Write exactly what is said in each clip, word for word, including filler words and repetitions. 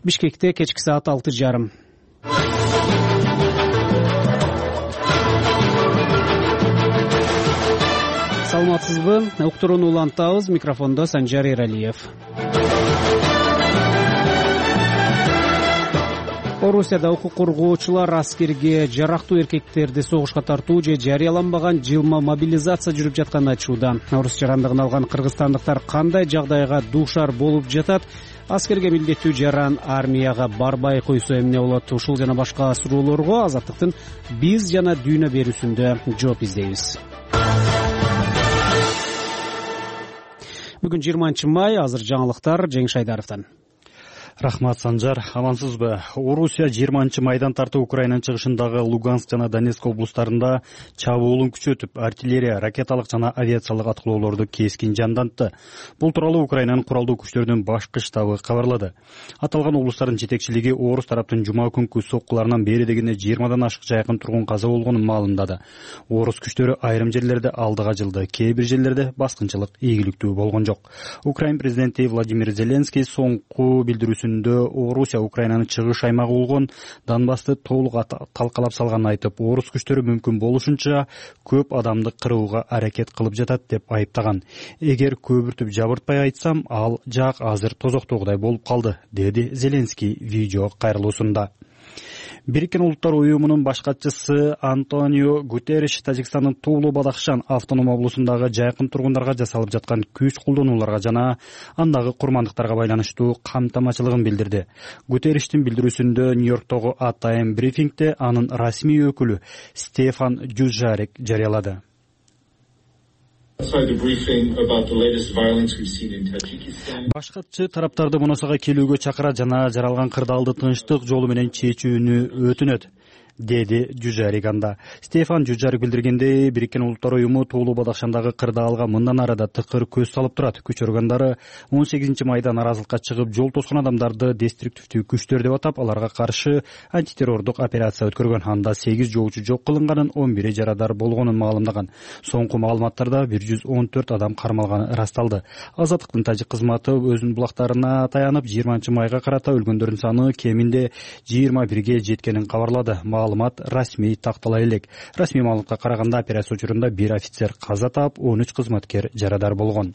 Бишкекте кечки саат алты жарым. Саламатсызбы? Уктурууну улантабыз. Микрофондо Санжар Эралиев. Орусияда укук коргоочулар аскерге жарактуу эркектерди согушка тартуу же жарыяланбаган жылма мобилизация жүрүп жатканын айтышууда. Орус жарандыгын алган кыргызстандыктар кандай жагдайга дуушар болуп жатат? Аскерге милдеттүү жаран армияга барбай койсо эмне болот? Ушул жана башка суроолорго Азаттыктын биз жана дүйнө берүүсүндө жооп издейбиз. Бүгүн жыйырманчы май, азыр жаңылыктар Жеңиш Айдаровдон. Рахмат, Санжар. Амансызбы? Орусия жыйырманчы майдан тартып Украинанын чыгышындагы Луганск жана Донецк облустарында чабуулун күчөтүп, артиллерия, ракеталык жана авиациялык аткылоолорду кескин жандантты. Бул тууралуу Украинанын куралдуу күчтөрүнүн башкы штабы кабарлады. Аталган облустардын жетекчилиги орус тараптын жума күнкү соккуларынан бери дегенде жыйырмадан ашык жайкын тургун каза болгонун маалымдады. Орус күчтөрү айрым жерлерде алдыга жылды, кээ бир жерлерде баскынчылык ийгиликтүү болгон жок. Украин президенти Владимир Зеленский соңку билдирүүсү Орусия Украинанын чыгыш аймагы болгон Донбассты толук талкалап салганын айтып, орус күчтөрү мүмкүн болушунча көп адамды кырууга аракет кылып жатат деп айыптаган. Эгер көбүртүп жабыртпай айтсам, ал жак азыр тозоктогудай болуп калды, деди Зеленский видео кайрылуусунда. Бириккен Улуттар уюмунун баш катчысы Антонио Гутерриш Тажикстандын Туулу Бадахшан автоном облусундагы жайкын тургундарга жасалып жаткан күч колдонууларга жана андагы курмандыктарга байланыштуу камтамачылыгын билдирди. Гутерриштин билдирүүсүндө Нью-Йорктогу атайын брифингде анын расмий өкүлү Стефан Дюжарик жарыялады. Баш катчы тараптарды мунасага келүүгө чакыра жана жаралган кырдаалды тынчтык жолу менен чечүүнү өтүнөт, деди Дюжарик анда. Стефан Дюжарик билдиргендей, Бириккен Улуттар уюму Туулу Бадахшандагы кырдаалга мындан арада тыкыр көз салып турат. Күч органдары он сегизинчи майда наразылыкка чыгып, жол тоскон адамдарды деструктивдүү күчтөр деп атап, аларга каршы антитеррордук операция өткөргөн. Анда сегиз жоочу жок кылынганын, он бири жарадар болгонун маалымдаган. Соңку маалыматтарда бир жүз он төрт адам кармалганы ырасталды. Азаттыктын тажик кызматы өзүнүн булактарына таянып, жыйырманчы майга карата өлгөндөрдүн саны кеминде жыйырма бирге жеткенин кабарлады. Маалымат расмий тактала элек. Расмий маалыматка караганда операция учурунда бир офицер каза таап, он үч кызматкер жарадар болгон.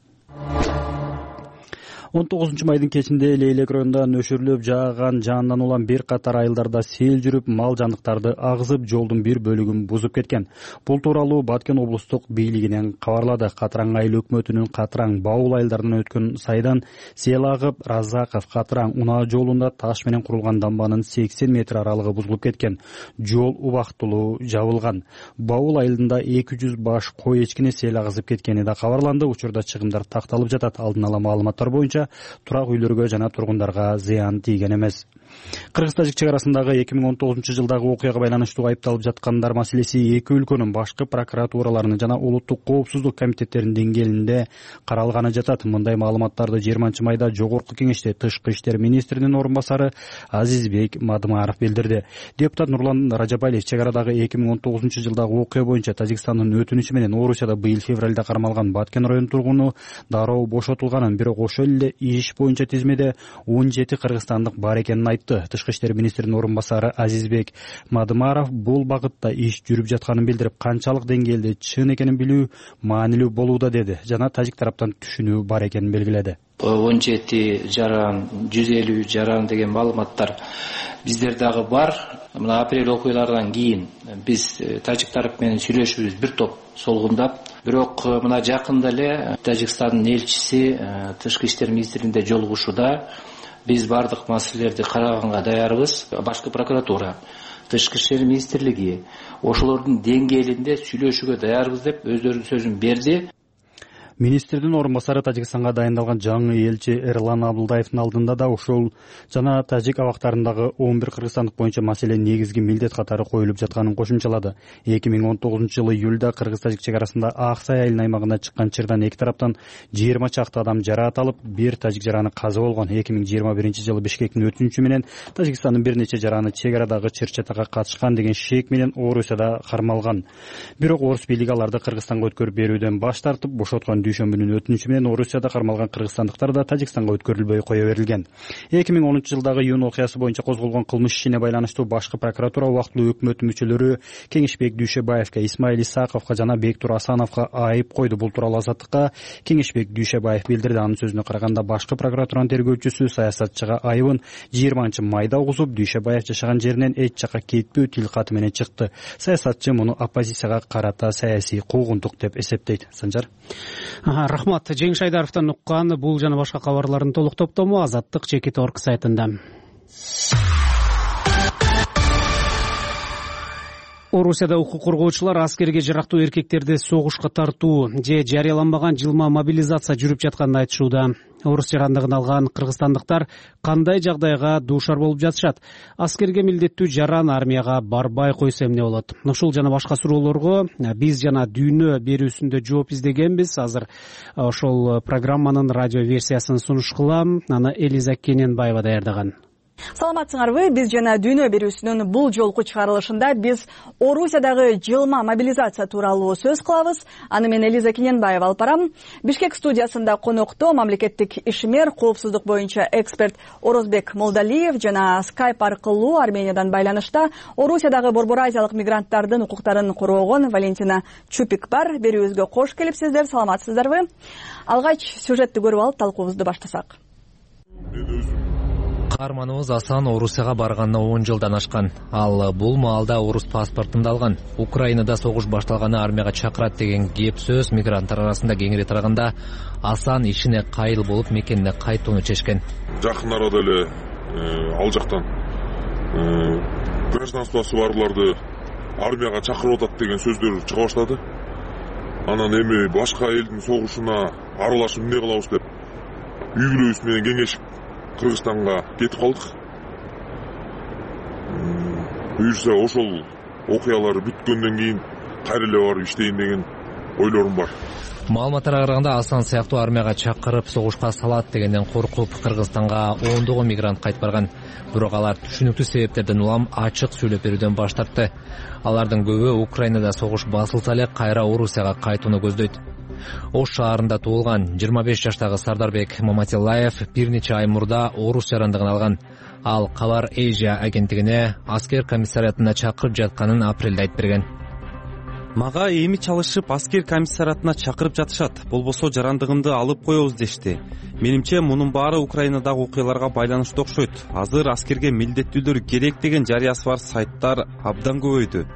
он тогузунчу майдын кечинде Лейлек районунда нөшүрлөп жааган жаандан улам бир катар айылдарда сел жүрүп, мал жандыктарды агызып, жолдун бир бөлүгүн бузуп кеткен. Бул тууралуу Баткен облустук бийлигинен кабарлады. Катыраң айыл өкмөтүнүн Катыраң Баул айылдарынан өткөн сайдан сел агып, Разаков Катыраң унаа жолунда таш менен курулган дамбанын сексен метр аралыгы бузулуп кеткен. Жол убактылуу жабылган. Баул айылында эки жүз баш кой эчкине сел агызып кеткени да кабарланды. Учурда чыгымдар такталып жатат. Алдын ала маалыматтар боюнча турак үйлөргө жана тургундарга зыян тийген эмес. Кыргыз-тажик чек арасындагы эки миң он тогузунчу жылдагы окуяга байланыштуу айыпталып жаткандар маселеси эки өлкөнүн башкы прокуратураларынын жана улуттук коопсуздук комитеттеринин деңгээлинде каралганы жатат. Мындай маалыматтарды жыйырманчы майда Жогорку кеңеште тышкы иштер министринин орун басары Азизбек Мадымаров билдирди. Депутат Нурлан Ражабалиев чек арадагы эки миң он тогузунчу жылдагы окуя боюнча Тажикстандын өтүнүчү менен Орусияда быйыл февралда кармалган Баткен район тургуну дароо бошотулганын, бирок ошол эле иш боюнча тизмеде он жети кыргызстандык бар экенин айтты. Тышкы иштер министринин орун басары Азизбек Мадымаров бул багытта иш жүрүп жатканын билдирип, канчалык деңгээлде чын экенин билүү маанилүү болууда деди жана тажик тараптан түшүнүү бар экенин белгиледи. он жети жаран, жүз элүү жаран деген маалыматтар биздер дагы бар. Мына апрель окуялардан кийин биз тажик тарап менен сүйлөшүбүз бир топ солгундап. Бирок мына жакында эле Тажикстандын элчиси тышкы иштер министрлигинде жолугушууда. Биз бардык маселелерди караганга даярбыз. Башкы прокуратура, тышкы иштер министрлиги ошолордун деңгээлинде сүйлөшүүгө даярбыз деп өздөрүнүн сөзүн берди. Министрдин орун басары Тажикстанга дайындалган жаңы элчи Эрлан Абылдаевдин алдында да ушул жана тажик абактарындагы он бир кыргызстандык боюнча маселе негизги милдет катары коюлуп жатканын кошумчалады. эки миң он тогузунчу жылы июлда кыргыз-тажик чек арасында Аксай айылынын аймагында чыккан чырдан эки тараптан жыйырма чакты адам жараат бир тажик жараны каза болгон. эки миң жыйырма биринчи жылы Бишкектин өтүнүчү менен Тажикстандын бир нече жараны чек арадагы чыр-чатакка катышкан деген шек менен Орусияда кармалган. Бирок орус бийлиги аларды Кыргызстанга өткөрүп берүүдөн баш тартып, бошоткон дүйшөмбүнүн өтүнүчү менен Орусияда кармалган кыргызстандыктар да Тажикстанга өткөрүлбөй кое берилген. эки миң онунчу жылдагы июнь окуясы боюнча козголгон кылмыш ишине байланыштуу башкы прокуратура убактылуу өкмөт мүчөлөрү Кеңешбек Дүйшөбаевке, Исмаил Исаковго жана Бектур Асановго айып койду. Бул тууралуу Азаттыкка Кеңешбек Дүйшөбаев билдирди. Анын сөзүнө караганда башкы прокуратуранын тергөөчүсү саясатчыга айыбын жыйырманчы майда угузуп, Дүйшөбаев жашаган жеринен эч жакка кетпөө тил каты менен чыкты. Саясатчы муну оппозицияга карата саясий куугунтук деп эсептейт. Санжар. Рахмат. Жеңиш Айдаровдон уккан бул жана башка кабарлардын толук топтому Азаттык чеки точка орг сайтында. Орусияда укук коргоочулар аскерге жарактуу эркектерди согушка тартуу же жарыяланбаган жылма мобилизация жүрүп жатканын айтышууда. Орус жарандыгын алган кыргызстандыктар кандай жагдайга дуушар болуп жатышат? Аскерге милдеттүү жаран армияга барбай койсо эмне болот? Ушул жана башка суроолорго биз жана дүйнө берүүсүндө жооп издегенбиз. Азыр ошол программанын радио версиясын сунуш кылам. Аны Элиза Кененбаева даярдаган. Саламатсыңарбы? Биз жана дүйнө берүүсүнүн бул жолку чыгарылышында биз Орусиядагы жылма мобилизация тууралуу сөз кылабыз. Аны мен Элиза Кененбаева алып барам. Бишкек студиясында конокто мамлекеттик ишмер, коопсуздук боюнча эксперт Орозбек Молдалиев жана скайп аркылуу Армениядан байланышта Орусиядагы Борбор Азиялык мигранттардын укуктарын короогон Валентина Чупик бар. Берүүбүзгө кош келипсиздер. Саламатсыздарбы? Алгач сюжетти көрүп алып талкуубузду баштасак. Каарманыбыз Асан Орусияга барганына он жылдан ашкан. Ал бул маалда орус паспортун алган. Украинада согуш башталганы армияга чакырат деген кеп сөз мигранттар арасында кеңири тараганда Асан ишине кайыл болуп мекенине кайтууну чечкен. Жакын арада эле ал жактан гражданствосы барларды армияга чакырып атат деген сөздөр чыга баштады. Анан эми башка элдин согушуна аралашып эмне кылабыз деп үй бүлөбүз менен кеңешип Кыргызстанга кетип калдык. Буюрса ошол окуялар бүткөндөн кийин кайра эле барып иштейин деген ойлорум бар. Маалыматтарга караганда Асан сыяктуу армияга чакырып согушка салат дегенден коркуп Кыргызстанга ондогон мигрант кайтып барган. Бирок алар түшүнүктүү себептерден улам ачык сүйлөп берүүдөн баш тартты. Алардын көбү Украинада согуш басылса эле кайра Орусияга кайтууну көздөйт. Ош шаарында туулган жыйырма беш жаштагы Сардарбек Маматиллаев бир нече ай мурда орус жарандыгын алган. Ал Кабар Эйжия агенттигине аскер комиссариатына чакырып жатканын апрелде айтып берген. Мага эми чалышып аскер комиссариатына чакырып жатышат. Болбосо жарандыгымды алып коебуз дешти. Менимче мунун баары Украинадагы окуяларга байланыштуу окшойт. Азыр аскерге милдеттүүлөр керек деген жарыясы бар сайттар абдан көбөйдү.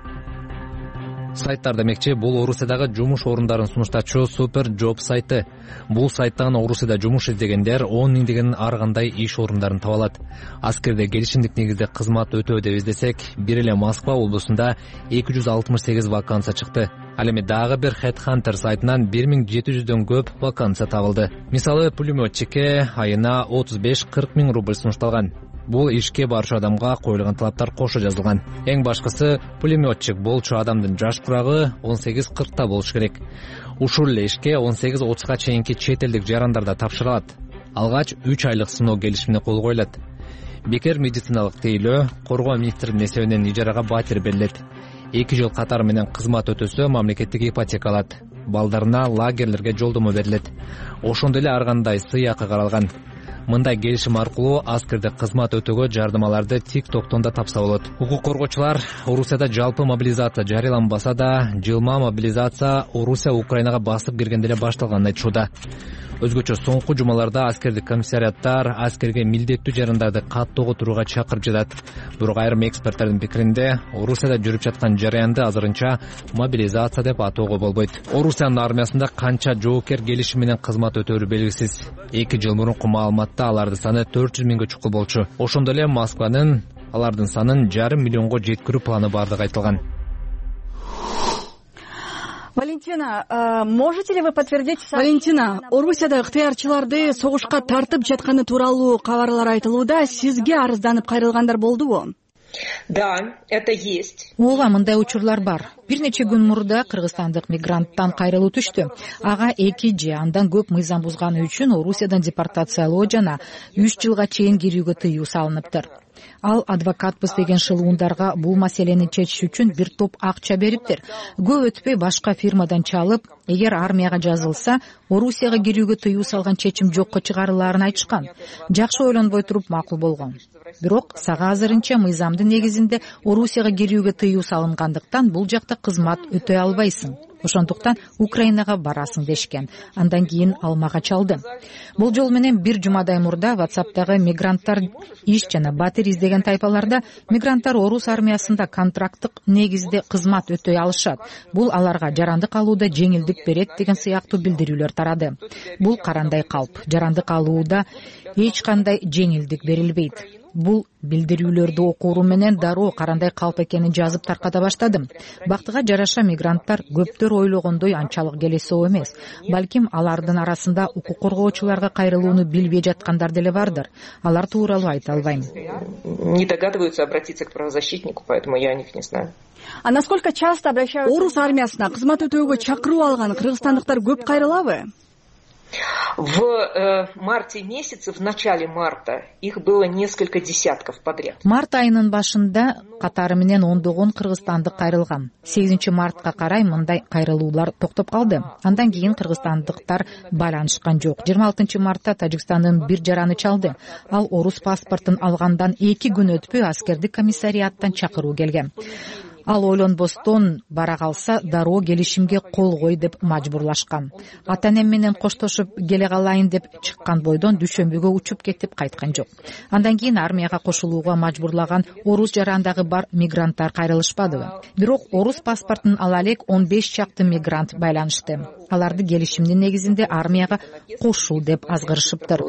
Сайттар демекчи бул Орусиядагы жумуш орундарын сунуштачу Супер Job сайты. Бул сайттан Орусияда жумуш издегендер он миңдеген ар кандай иш орундарын таба алат. Аскерде келишимдик негизде кызмат өтөө деп издесек, бир эле Москва облусунда эки жүз алтымыш сегиз вакансия чыкты. Ал эми дагы бир Headhunter сайтынан бир миң жети жүздөн көп вакансия табылды. Мисалы, пулеметчикке айына отуз беш кырк миң рубль сунушталган. Бул ишке барчу адамга коюлган талаптар кошо жазылган. Эң башкысы, пулеметчик болчу адамдын жаш курагы он сегиз кыркта болуш керек. Ушул эле ишке он сегиз отузга чейинки чет элдик жарандарда тапшырылат. Алгач үч айлык сыноо келишимине кол коюлат. Бекер медициналык тейлөө коргоо министринин эсебинен ижарага батир берилет. эки жыл катары менен кызмат өтөсө мамлекеттик ипотека алат. Балдарына лагерлерге жолдомо берилет. Ошондой эле ар кандай сыйакы каралган. Мындай келишим аркылуу аскерде кызмат өтөгө жардамаларды TikToktон да тапса болот. Укук коргоочулар Орусияда жалпы мобилизация жарыяланбаса да, жылма мобилизация Орусия Украинага басып киргенде эле башталганын айтышууда. Өзгөчө соңку жумаларда аскердик комиссариаттар аскерге милдеттүү жарандарды каттоого турууга чакырып жатат. Бирок айрым эксперттердин пикиринде, Орусияда жүрүп жаткан жараянды азырынча мобилизация деп атоого болбойт. Орусиянын армиясында канча жоокер келишим менен кызмат өтөөрү белгисиз. эки жыл мурунку маалыматта алардын саны төрт жүз миңге чукул болчу. Ошондой эле Москванын алардын санын жарым миллионго жеткирүү планы бардыгы айтылган. Валентина, э, можете ли вы подтвердить... Валентина, Орусияда ыктыярчыларды согушка тартып жатканы тууралуу кабарлар айтылууда. Сизге арызданып кайрылгандар болдубу? Да, это есть. Ооба, мындай учурлар бар. Бир нече күн мурда кыргызстандык мигранттан кайрылуу түштү. Ага эки же андан көп мыйзам бузганы үчүн Орусиядан депортациялоо жана үч жылга чейин кирүүгө тыюу салыныптыр. Ал адвокатпыз деген шылуундарга бул маселени чечиш үчүн бир топ акча бериптир. Көп өтпөй башка фирмадан чалып, эгер армияга жазылса, Орусияга кирүүгө тыюу салган чечим жокко чыгарылаарын айтышкан. Жакшы ойлонбой туруп макул болгон. Бирок сага азырынча мыйзамдын негизинде Орусияга кирүүгө тыюу салынгандыктан бул жакта кызмат өтөй албайсың. Ошондуктан Украинага барасың дешкен. Андан кийин ал мага чалды. Бул жол менен бир жумадай мурда WhatsApp'тагы мигранттар иш жана батир издеген тайпаларда мигранттар орус армиясында контракттык негизде кызмат өтөй алышат. Бул аларга жарандык алууда жеңилдик берет деген сыяктуу билдирүүлөр тарады. Бул карандай калп. Жарандык алууда эч кандай жеңилдик берилбейт. Бул билдирүүлөрдү окууру менен дароо карандай калп экенин жазып тарката баштадым. Бактыга жараша мигранттар көптөр ойлогондой анчалык келесоо эмес. Балким алардын арасында укук коргоочуларга кайрылууну билбей жаткандар деле бардыр. Алар тууралуу айта албайм. Не догадываются обратиться к правозащитнику, поэтому я о них не знаю. А насколько часто обращаются? Орус армиясына кызмат өтөөгө чакыруу алган кыргызстандыктар көп кайрылабы? В э, марте месяце, в начале марта, их было несколько десятков подряд. Март айынын башында катары менен ондогон кыргызстандык кайрылган. сегизинчи мартка карай мындай кайрылуулар токтоп калды. Андан кийин кыргызстандыктар байланышкан жок. жыйырма алтынчы мартта Тажикстандын бир жараны чалды. Ал орус паспортун алгандан эки күн өтпөй аскердик комиссариаттан чакыруу келген. Ал ойлонбостон бара калса дароо келишимге кол кой деп мажбурлашкан. Ата-энем менен коштошуп келе калайын деп чыккан бойдон дүйшөмбүгө учуп кетип кайткан жок. Андан кийин армияга кошулууга мажбурлаган орус жарандагы бар мигранттар кайрылышпадыбы. Бирок орус паспортун ала элек он беш чакты мигрант байланышты. Аларды келишимдин негизинде армияга кошуу деп азгырышыптыр.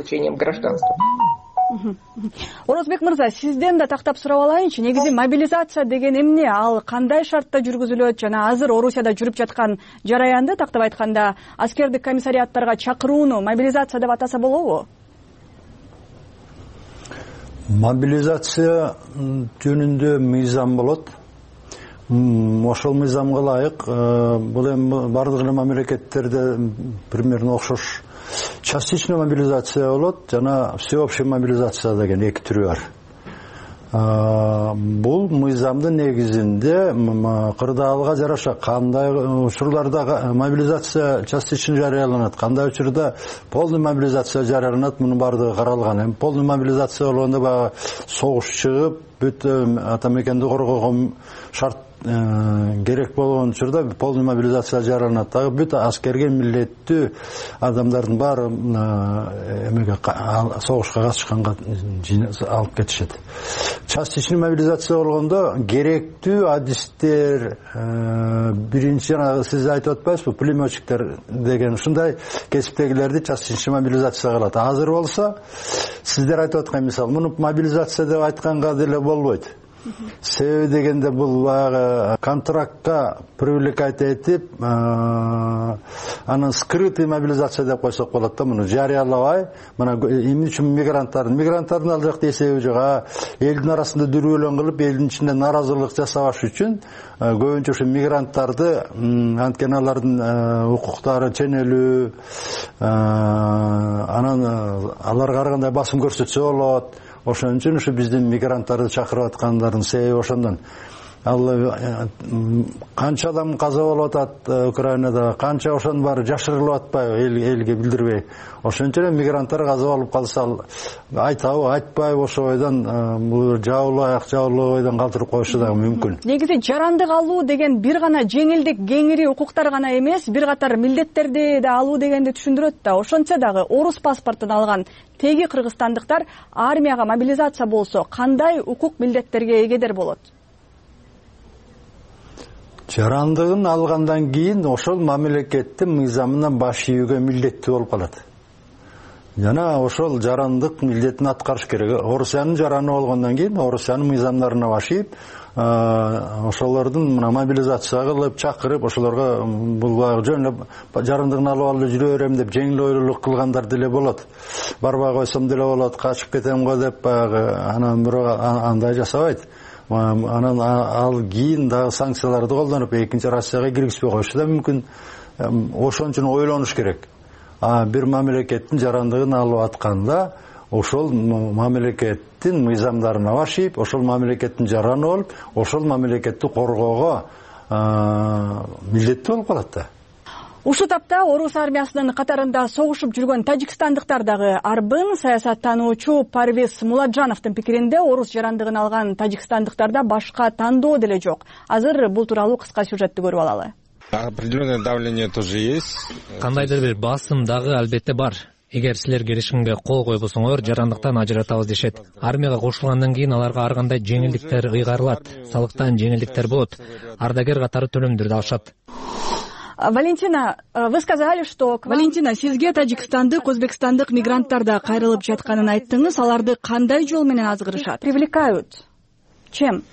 Орозбек мырза, сизден да тактап сурап алайынчы, негизи мобилизация деген эмне, ал кандай шартта жүргүзүлөт жана азыр Орусияда жүрүп жаткан жараянды тактап айтканда аскердик комиссариаттарга чакырууну мобилизация деп атаса болобу? Мобилизация жөнүндө мыйзам болот. Ошол мыйзамга ылайык бул эми бардык эле мамлекеттерде примерно окшош частичная мобилизация болот жана всеобщая мобилизация деген эки түрү бар. Бул мыйзамдын негизинде кырдаалга жараша кандай учурларда мобилизация частично жарыяланат, кандай учурда полный мобилизация жарыяланат, мунун бардыгы каралган. Эми полный мобилизация болгондо баягы согуш чыгып, бүт ата мекенди коргоого шарт керек болгон учурда полный мобилизация жарыяланат. Дагы бүт аскерге милдеттүү адамдардын баары эмеге согушка катышканга алып кетишет. Частичный мобилизация болгондо керектүү адистер, биринчи жана сиз айтып атпайсызбы, пулеметчиктер деген ушундай кесиптегилерди частичный мобилизация кылат. Азыр болсо сиздер айтып аткан мисал, муну мобилизация деп айтканга деле болбойт. Себеби дегенде бул баягы контрактка привлекать этип, анан скрытый мобилизация деп койсок болот да, муну жарыялабай, мына эмне үчүн мигранттардын мигранттардын ал жакта эсеби жок. А элдин арасында дүрбөлөң кылып, элдин ичинде наразылык жасабаш үчүн көбүнчө ушу мигранттарды анткени алардын укуктары ченелүү, анан аларга ар кандай басым көрсөтсө болот. Ошон үчүн ушу биздин мигранттарды чакырып аткандардын себеби ошондон. Ал канча адам каза болуп атат Украинада, канча ошонун баары жашырылып атпайбы, элге билдирбей. Ошон үчүн мигранттар каза болуп калса айтабы, айтпайбы, ошо бойдон бул жабылбай, жабылбайдан калтырып коюшу да мүмкүн. Негизи жарандык алуу деген бир гана жеңилдик, кеңири укуктар гана эмес, бир катар милдеттерди да алуу дегенди түшүндүрөт да. Ошончо дагы орус паспортун алган теги кыргызстандыктар армияга мобилизация болсо кандай укук милдеттерге эгедер болот? Жарандыгын алгандан кийин ошол мамлекеттин мыйзамына баш ийүүгө милдеттүү болуп калат. Жана ошол жарандык милдетин аткарыш керек. Орусиянын жараны болгондон кийин Орусиянын мыйзамдарына баш ийип, ошолордун мына мобилизация кылып, чакырып, ошолорго бул жөн эле жарандыгын алып алып жүрө берем деп жеңил ойлуулук кылгандар деле болот. Барбай койсом деле болот, качып кетем го деп баягы, анан бирок андай жасабайт. Анан ал кийин дагы санкцияларды колдонуп экинчи Россияга киргизбей коюшу да мүмкүн. Ошон үчүн ойлонуш керек. Бир мамлекеттин жарандыгын алып атканда ошол мамлекеттин мыйзамдарына башыйып, ошол мамлекеттин жараны болуп, ошол мамлекетти коргоого милдеттүү болуп калат да. Ушул тапта орус армиясынын катарында согушуп жүргөн тажикстандыктар дагы арбын. Саясаттануучу Парвиз Муладжановдун пикиринде орус жарандыгын алган тажикстандыктарда башка тандоо деле жок. Азыр бул тууралуу кыска сюжетти көрүп алалы. Определенное давление тоже есть. Кандайдыр бир басым дагы албетте бар. Эгер силер келишимге кол койбосоңор, жарандыктан ажыратабыз дешет. Армияга кошулгандан кийин аларга ар кандай жеңилдиктер ыйгарылат, салыктан жеңилдиктер болот, ардагер катары төлөмдөрдү алышат. Валентина, вы сказали, что... Валентина, сизге таджикстандык, өзбекстандык мигранттар да кайрылып жатканын айттыңыз. Аларды кандай жол менен азгырышат? Привлекают? Чем?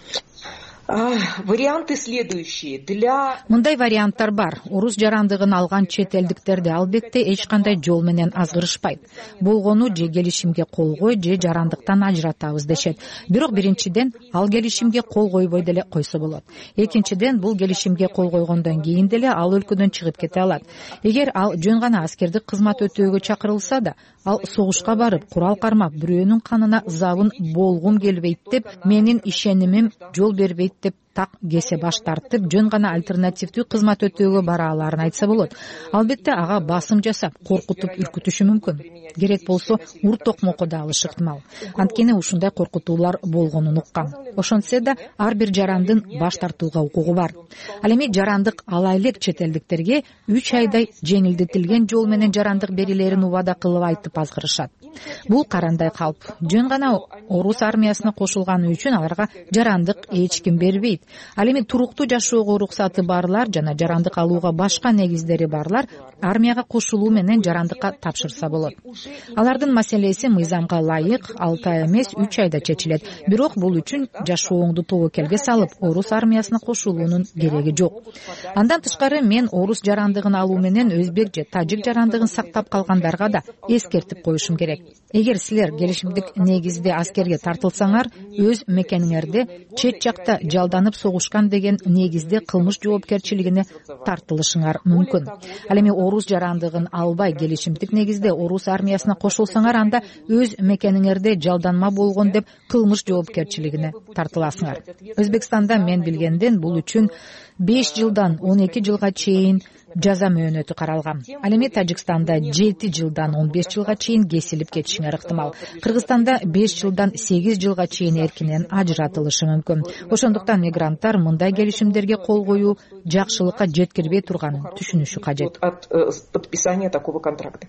Варианты следующие. Для... Мындай варианттар бар. Орус жарандыгын алган чет элдиктерди албетте эч кандай жол менен азгырышпайт. Болгону же келишимге кол кой, же жарандыктан ажыратабыз дешет. Бирок биринчиден ал келишимге кол койбой деле койсо болот. Экинчиден бул келишимге кол койгондон кийин деле ал өлкөдөн чыгып кете алат. Эгер ал жөн гана аскердик кызмат өтөөгө чакырылса да, ал согушка барып, курал кармап, бирөөнүн канына забын болгум келбейт деп, менин ишенимим жол бербейт деп так кесе баш тартып, жөн гана альтернативдүү кызмат өтөөгө бара аларын айтса болот. Албетте ага басым жасап, коркутуп үркүтүшү мүмкүн. Керек болсо ур токмокко да алышы ыктымал. Анткени ушундай коркутуулар болгонун уккан. Ошентсе да ар бир жарандын баш тартууга укугу бар. Ал эми жарандык ала элек чет элдиктерге үч айдай жеңилдетилген жол менен жарандык берилерин убада кылып айтып азгырышат. Бул карандай калп. Жөн гана орус армиясына кошулганы үчүн аларга жарандык эч ким бербейт. Ал эми туруктуу жашоого уруксаты барлар жана жарандык алууга башка негиздери барлар армияга кошулуу менен жарандыкка тапшырса болот. Алардын маселеси мыйзамга ылайык алты ай эмес үч айда чечилет. Бирок бул үчүн жашооңду тобокелге салып, орус армиясына кошулуунун кереги жок. Андан тышкары мен орус жарандыгын алуу менен өзбек же тажик жарандыгын сактап калгандарга да эскертип коюшум керек. Эгер силер келишимдик негизде аскерге тартылсаңар, өз мекениңерде чет жакта жалданып согушкан деген негизде кылмыш жоопкерчилигине тартылышыңар мүмкүн. Ал эми орус жарандыгын албай келишимдик негизде орус армиясына кошулсаңар, анда өз мекениңерде жалданма болгон деп кылмыш жоопкерчилигине тартыласыңар. Өзбекстанда мен билгенден бул үчүн беш жылдан он эки жылга чейин жаза мөөнөтү каралган. Ал эми Тажикстанда жети жылдан он беш жылга чейин кесилип кетишиңер ыктымал. Кыргызстанда беш жылдан сегиз жылга чейин эркинен ажыратылышы мүмкүн. Ошондуктан мигранттар мындай келишимдерге кол коюу жакшылыкка жеткирбей турганын түшүнүшү кажет. От подписания такого контракта.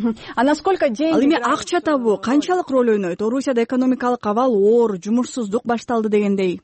А насколько деньги... Ал эми акча табуу канчалык роль ойнойт? Орусияда экономикалык абал оор, жумушсуздук башталды дегендей.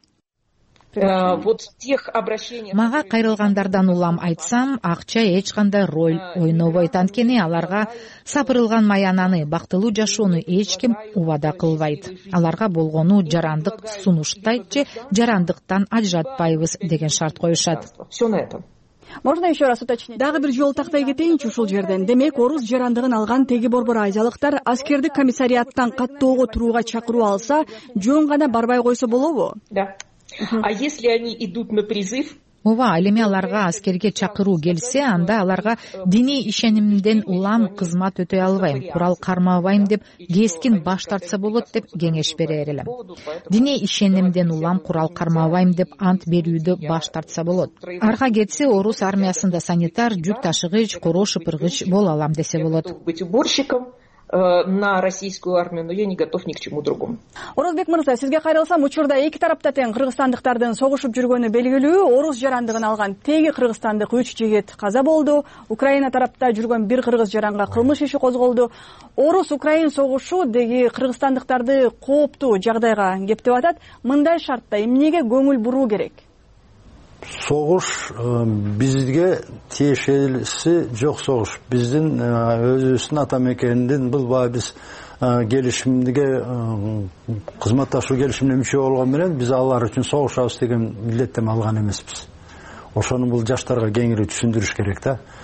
Мага кайрылгандардан улам айтсам, акча эч кандай роль ойнобойт. Анткени аларга сапырылган маянаны, бактылуу жашоону эч ким убада кылбайт. Аларга болгону жарандык сунуштайт же жарандыктан ажыратпайбыз деген шарт коюшат. Все на этом. Можно еще раз уточнить? Дагы бир жол тактай кетейинчи ушул жерден. Демек, орус жарандыгын алган теги борбор азиялыктар аскердик комиссариаттан каттоого турууга чакыруу алса, жөн гана барбай койсо болобу? Да. А если они идут на призыв? Ооба, ал эми аларга аскерге чакыруу келсе, анда аларга диний ишенимден улам кызмат өтөй албайм, курал кармабайм деп кескин баш тартса болот деп кеңеш берер элем. Диний ишенимден улам курал кармабайм деп ант берүүдө баш тартса болот. Арга кетсе, орус армиясында санитар, жүк ташыгыч, коро шыпыргыч боло алам десе болот. Быть уборщиком на российскую армию, но я не готов ни к чему другому. Орозбек мырза, сизге кайрылсам, учурда эки тарапта тең кыргызстандыктардын согушуп жүргөнү белгилүү. Орус жарандыгын алган теги кыргызстандык үч жигит каза болду. Украина тарапта жүргөн бир кыргыз жаранга кылмыш иши козголду. Орус-Украин согушу деги кыргызстандыктарды кооптуу жагдайга кептеп атат. Мындай шартта эмнеге көңүл буруу керек? Согуш бизге тиешелиси жок согуш. Биздин өзүбүздүн ата мекенинден бул баа биз келишимге кызматташуу келишимине мүчө болгон менен биз алар үчүн согушабыз деген милдеттеме алган эмеспиз. Ошону бул жаштарга кеңири түшүндүрүш керек да.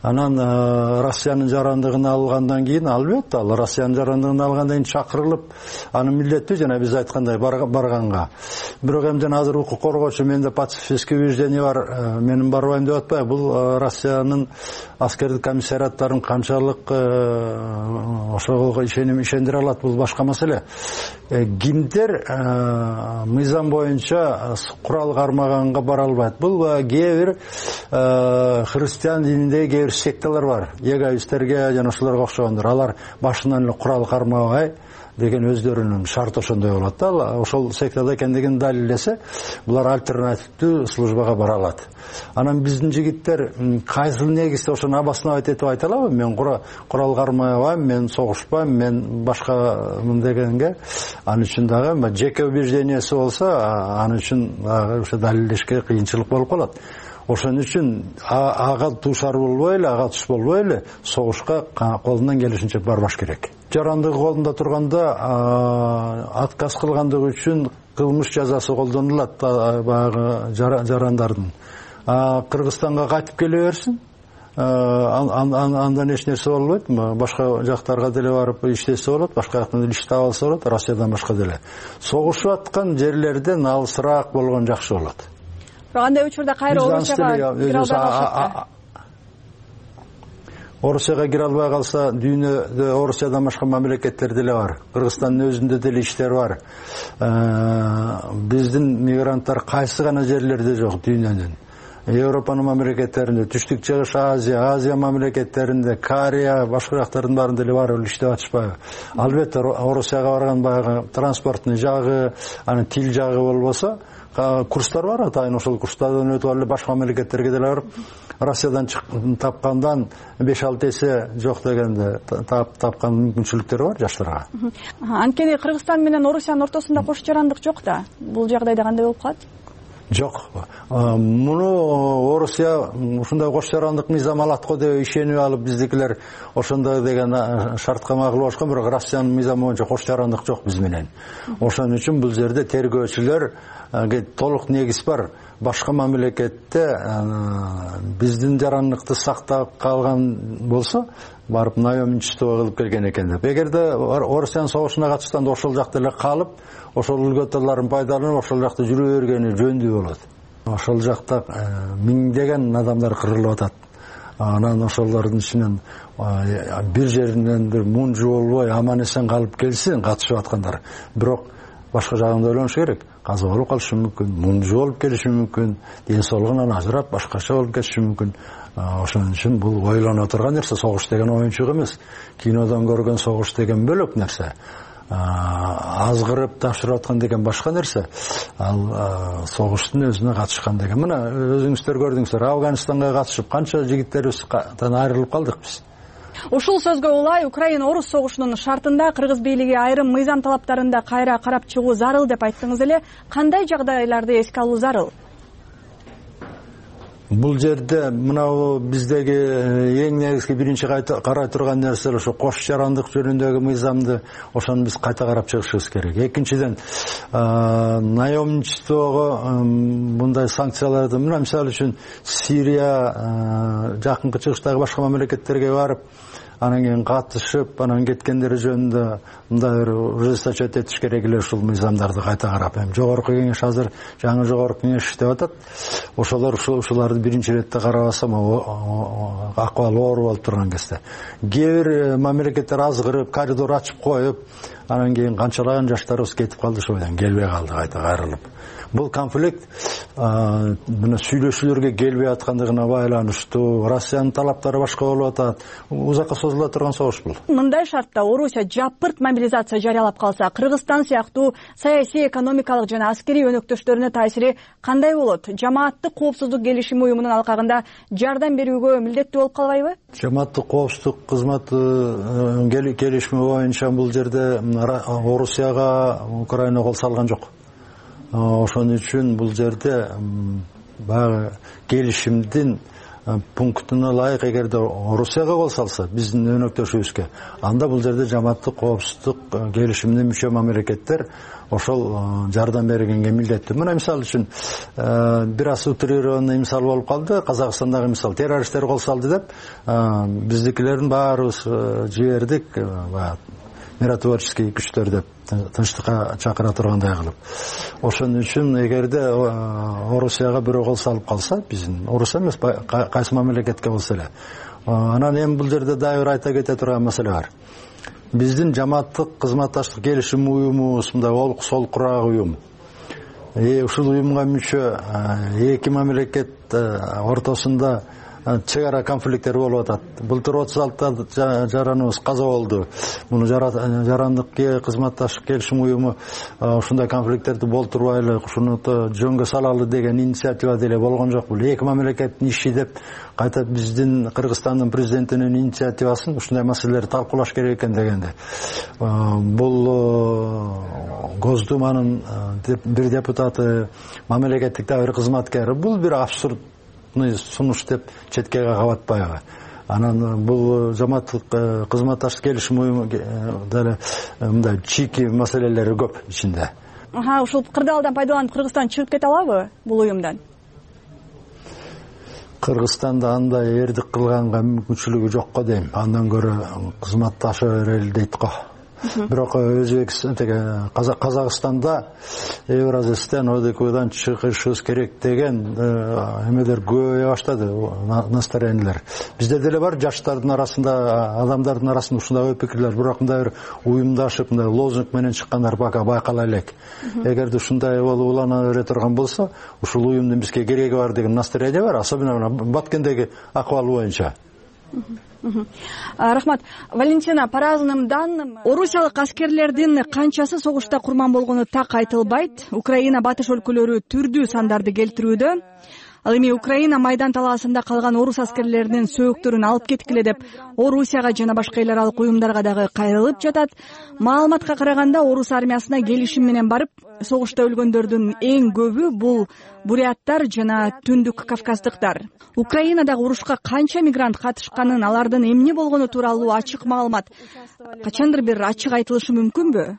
Анан Россиянын жарандыгын алгандан кийин, албетте ал Россиянын жарандыгын алгандан кийин чакырылып, анын милдеттүү жана биз айткандай барганга. Бирок эми жана азыр укук коргоочу, менде пацифистский убеждение бар, менин барбайм деп атпайбы. Бул Россиянын аскердик комиссариаттарын канчалык ошого ишеним ишендире алат, бул башка маселе. Кимдер мыйзам боюнча курал кармаганга бара албайт. Бул кээ бир христиан дининдеги кээ бир секталар бар. Егоисттерге жана ошолорго окшогондор. Алар башынан эле курал кармабай деген өздөрүнүн шарты ошондой болот да. Ошол сектада экендигин далилдесе, булар альтернативдүү службага бара алат. Анан биздин жигиттер кайсыл негизде ошону обосновать этип айта алабы? Мен курал кармабайм, мен согушпайм, мен башкамын дегенге, аны үчүн дагы жеке убеждениясы болсо, аны үчүн дагы ошо далилдешке кыйынчылык болуп калат. Ошон үчүн ага туушар болбой эле, ага туш болбой эле согушка колунан келишинче барбаш керек. Жарандыгы колунда турганда отказ кылгандыгы үчүн кылмыш жазасы колдонулат баягы жарандардын. Кыргызстанга кайтып келе берсин, андан эч нерсе болбойт. Башка жактарга деле барып иштесе болот, башка жактан деле иш таап алса болот, Россиядан башка деле. Согушуп аткан жерлерден алысыраак болгон жакшы болот. Андай учурда кайра Орусияга кире албай калышат. Орусияга кире албай калса, дүйнөдө Орусиядан башка мамлекеттер деле бар. Кыргызстандын өзүндө деле иштер бар. Биздин мигранттар кайсы гана жерлерде жок дүйнөнүн. Европанын мамлекеттеринде, Түштүк Чыгыш Азия, Азия мамлекеттеринде, Корея, башка жактардын баарында деле бар эле иштеп атышпайбы. Албетте Орусияга барган баягы транспорттун жагы, анын тил жагы болбосо, курстар бар, атайын ошол курстардан өтүп алып башка мамлекеттерге деле барып, Россиядан тапкандан беш алты эсе жок дегенде тапкан мүмкүнчүлүктөр бар жаштарга. Анткени Кыргызстан менен Орусиянын ортосунда кош жарандык жок да. Бул жагдайда кандай болуп калат? Жок. Муну Орусия ушундай кош жарандык мыйзам алат го деп ишенип алып, биздикилер ошондой деген шартка макул болушкан, бирок Россиянын мыйзамы боюнча кош жарандык жок биз менен. Ошон үчүн бул жерде тергөөчүлөр толук негиз бар. Башка мамлекетте биздин жарандыкты сактап калган болсо, барып наемничество кылып келген экен деп. Эгерде Орусиянын согушуна катышканда ошол жакта эле калып, ошол өлгөтөлөрүн пайдаланып, ошол жакта жүрө бергени жөндүү болот. Ошол жакта миңдеген адамдар кырылып атат. Анан ошолордун ичинен бир жеринен бир мунжу болбой аман эсен калып келсин катышып аткандар. Бирок башка жагын ойлонуш керек. Каза болуп калышы мүмкүн, мунжу болуп келиши мүмкүн, ден соолугунан ажырап башкача болуп кетиши мүмкүн. Ошон үчүн бул ойлоно турган нерсе. Согуш деген оюнчук эмес. Кинодон көргөн согуш деген бөлөк нерсе. Азгырып тапшырып аткан деген башка нерсе. Ал согуштун өзүнө катышкан деген. Мына өзүңүздөр көрдүңүздөр, Афганистанга катышып канча жигиттерибизден айрылып калдык биз. Ушул сөзгө улай Украина-Орус согушунун шартында Кыргыз бийлиги айрым мыйзам талаптарында кайра карап чыгуу зарыл деп айттыңыз эле. Кандай жагдайларды эске алуу зарыл? Бул жерде мына биздеги эң негизги биринчи карай турган нерсе ошо кош жарандык жөнүндөгү мыйзамды, ошону биз кайта карап чыгышыбыз керек. Экинчиден, наемничествого мындай санкцияларды, мына мисалы үчүн Сирия, жакынкы чыгыштагы башка мамлекеттерге барып, анан кийин катышып, анан кеткендери жөнүндө мындай бир ужесточать этиш керек эле ушул мыйзамдарды кайта карап. Эми жогорку кеңеш азыр жаңы жогорку кеңеш иштеп атат. Ошолор ушуларды биринчи иретте карабаса, акыбал оор болуп турган кезде. Кээ бир мамлекеттер азгырып, коридор ачып коюп, анан кийин канчалаган жаштарыбыз кетип калды, ошол менен келбей калды кайта кайрылып. Бул конфликт мына сүйлөшүүлөргө келбей аткандыгына байланыштуу, Россиянын талаптары башка болуп атат. Узакка созула турган согуш бул. Мындай шартта Орусия жапырт мобилизация жарыялап калса, Кыргызстан сыяктуу саясий, экономикалык жана аскерий өнөктөштөрүнө таасири кандай болот? Жамааттык коопсуздук келишими уюмунун алкагында жардам берүүгө милдеттүү болуп калбайбы? Жамааттык коопсуздук кызматы келишими боюнча бул жерде Орусияга Украина кол салган жок. Ошон үчүн бул жерде баягы келишимдин пунктуна ылайык эгерде Орусияга кол салса биздин өнөктөшүбүзгө, анда бул жерде жамааттык коопсуздук келишимине мүчө мамлекеттер ошол жардам бергенге милдеттүү. Мына мисалы үчүн бир аз утрированный мисал болуп калды. Казакстандагы мисал террористтер кол салды деп биздикилердин баарыбыз жибердик, миротворческий күчтөр деп тынчтыкка чакыра тургандай кылып. Ошон үчүн эгерде Орусияга бирөө кол салып калса, биздин Орусия эмес кайсы мамлекетке болсо эле. Анан эми бул жерде дагы бир айта кете турган маселе бар. Биздин жамааттык кызматташтык келишим уюмубуз мындай олук сол курак уюм. Ушул уюмга мүчө эки мамлекет ортосунда чек ара конфликттер болуп атат. Былтыр отуз алты жараныбыз каза болду. Муну жарандык кызматташтык келишим уюму ушундай конфликттерди болтурбайлы, ушуну жөнгө салалы деген инициатива деле болгон жок. Бул эки мамлекеттин иши деп кайта биздин Кыргызстандын президентинин инициативасын ушундай маселелерди талкуулаш керек экен дегенде. Бул Госдуманын бир депутаты, мамлекеттик дагы бир кызматкери, бул бир абсурд сунуш деп четке кагабатпайбы. Анан бул жамааттык кызматташтык келишим уюму деле мындай чийки маселелери көп ичинде. Аха, ушул кырдаалдан пайдаланып Кыргызстан чыгып кете алабы бул уюмдан? Кыргызстанда андай эрдик кылганга мүмкүнчүлүгү жок го дейм. Андан көрө кызматташа берели дейт го. Бирок Өзбекстан, Казакстанда Евразиядан, ОДКБдан чыгышыбыз керек деген эмелер көбөйө баштады, настроениялер. Бизде деле бар жаштардын арасында, адамдардын арасында ушундай ой пикирлер, бирок мындай бир уюмдашып, мындай лозунг менен чыккандар бака байкала элек. Эгерде ушундай болуп улана бере турган болсо, ушул уюмдун бизге кереги бар деген настроение бар, особенно Баткендеги акыбал боюнча. Рахмат. Валентина, по разным данным, орусиялык аскерлердин канчасы согушта курман болгону так айтылбайт. Украина батыш өлкөлөрү түрдүү сандарды келтирүүдө. Ал эми Украина Майдан талаасында калган орус аскерлеринин сөөктөрүн алып кеткиле деп Орусияга жана башка эл аралык уюмдарга дагы кайрылып жатат. Маалыматка караганда орус армиясына келишим менен барып, согушта өлгөндөрдүн эң көбү бул буряттар жана түндүк кавказдыктар. Украинадагы урушка канча мигрант катышканын, алардын эмне болгону тууралуу ачык маалымат качандыр бир ачык айтылышы мүмкүнбү?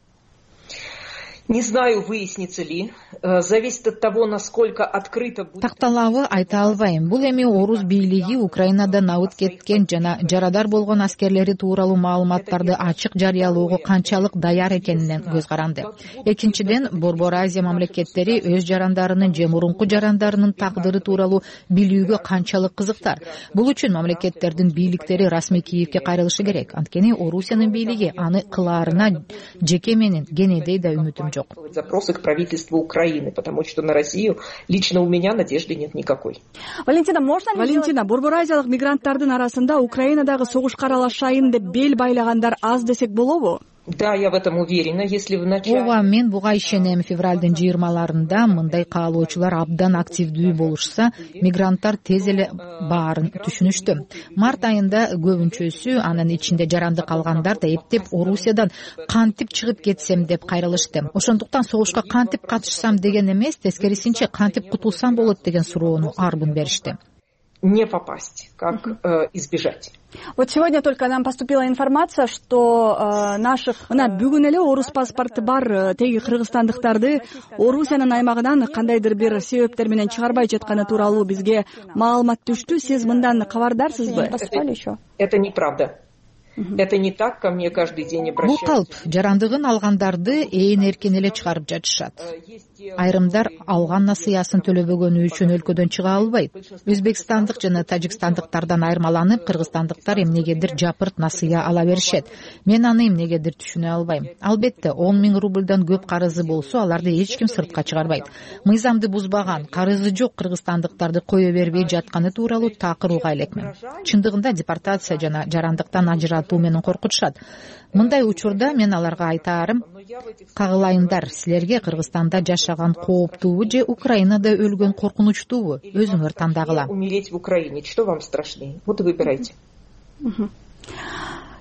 Не знаю, выяснится ли. Зависит от того, насколько открыто будет. Такталабы айта албайм. Бул эми орус бийлиги Украинадан абыт кеткен жана жарадар болгон аскерлери тууралуу маалыматтарды ачык жарыялоого канчалык даяр экенинен көз каранды. Экинчиден, Борбор Азия мамлекеттери өз жарандарынын же мурунку жарандарынын тагдыры тууралуу билүүгө канчалык кызыктар. Бул үчүн мамлекеттердин бийликтери расмий Киевке кайрылышы керек. Анткени Орусиянын бийлиги аны кылаарына жеке менен кенедей да үмүтүм жок. Запросы к правительству Украины, потому что на Россию лично у меня надежды нет никакой. Валентина, можно ли Валентина, борборазиялык мигранттардын арасында Украинадагы согушка аралашайын деп бел байлагандар аз десек болобу? Да, я в этом уверена, если в начале... Ооба, мен буга ишенем. Февралдын жыйырмаларында мындай каалоочулар абдан активдүү болушса, мигранттар тез эле баарын түшүнүштү. Март айында көбүнчөсү, анын ичинде жаранды калгандар да эптеп Орусиядан кантип чыгып кетсем деп кайрылышты. Ошондуктан согушка кантип катышсам деген эмес, тескерисинче кантип кутулсам болот деген суроону аргын беришти. Не попасть, как э, избежать. Вот сегодня только нам поступила информация, что э, наших мына бүгүн эле орус паспорты бар теги кыргызстандыктарды Орусиянын аймагынан кандайдыр бир себептер менен чыгарбай жатканы тууралуу бизге маалымат түштү. Сиз мындан кабардарсызбы? Это неправда. Это не так, ко мне каждый день обращаются. Бул калп, жарандыгын алгандарды ээн эркен эле чыгарып жатышат. Айрымдар алган насыясын төлөбөгөнү үчүн өлкөдөн чыга албайт. Өзбекстандык жана тажикстандыктардан айырмаланып, кыргызстандыктар эмнегедир жапырт насыя ала беришет. Мен аны эмнегедир түшүнө албайм. Албетте, он миң рубльдан көп карызы болсо, аларды эч ким сыртка чыгарбайт. Мыйзамды бузбаган, карызы жок кыргызстандыктарды кое бербей жатканы тууралуу такыр уга элекмин. Чындыгында депортация жана жарандыктан ажыратуу менен коркутушат. Мындай учурда мен аларга айтаарым, кагылайындар, силерге Кыргызстанда жашаган кооптуубу же Украинада өлгөн коркунучтуубу? Өзүңөр тандагыла. Умереть в Украине, что вам страшнее? Вот и выбирайте.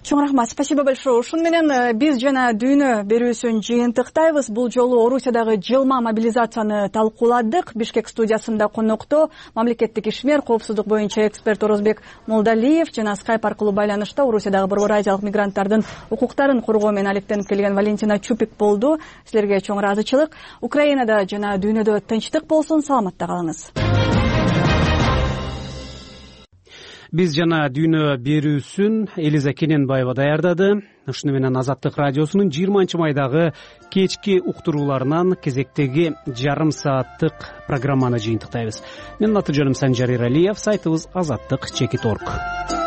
Чоң рахмат, спасибо большое. Ушун менен биз жана дүйнө берүүсүн жыйынтыктайбыз. Бул жолу Орусиядагы жылма мобилизацияны талкууладык. Бишкек студиясында конокто мамлекеттик ишмер, коопсуздук боюнча эксперт Орозбек Молдалиев жана скайп аркылуу байланышта Орусиядагы Борбор Азиялык мигранттардын укуктарын коргоо менен алектенип келген Валентина Чупик болду. Силерге чоң ыраазычылык. Украинада жана дүйнөдө тынчтык болсун, саламатта калыңыз. Биз жана дүйнө берүүсүн Элиза Кененбаева даярдады. Ушуну менен Азаттык радиосунун жыйырманчы майдагы кечки уктурууларынан кезектеги жарым сааттык программаны жыйынтыктайбыз. Менин аты жөнүм Санжар Иралиев, сайтыбыз азаттык чекит точка орг.